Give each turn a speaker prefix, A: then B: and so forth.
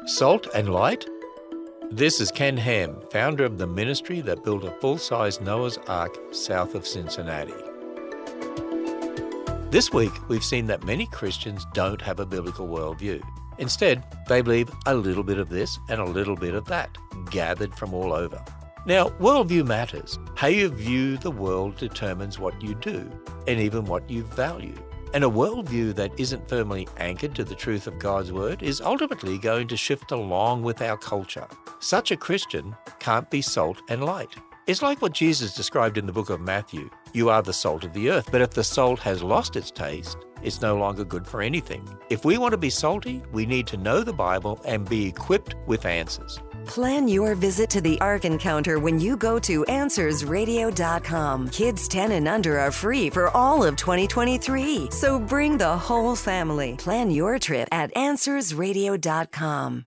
A: Salt and light? This is Ken Ham, founder of the ministry that built a full-size Noah's Ark south of Cincinnati. This week, we've seen that many Christians don't have a biblical worldview. Instead, they believe a little bit of this and a little bit of that, gathered from all over. Now, worldview matters. How you view the world determines what you do, and even what you value. And a worldview that isn't firmly anchored to the truth of God's Word is ultimately going to shift along with our culture. Such a Christian can't be salt and light. It's like what Jesus described in the book of Matthew. You are the salt of the earth, but if the salt has lost its taste, it's no longer good for anything. If we want to be salty, we need to know the Bible and be equipped with answers.
B: Plan your visit to the Ark Encounter when you go to AnswersRadio.com. Kids 10 and under are free for all of 2023. So bring the whole family. Plan your trip at AnswersRadio.com.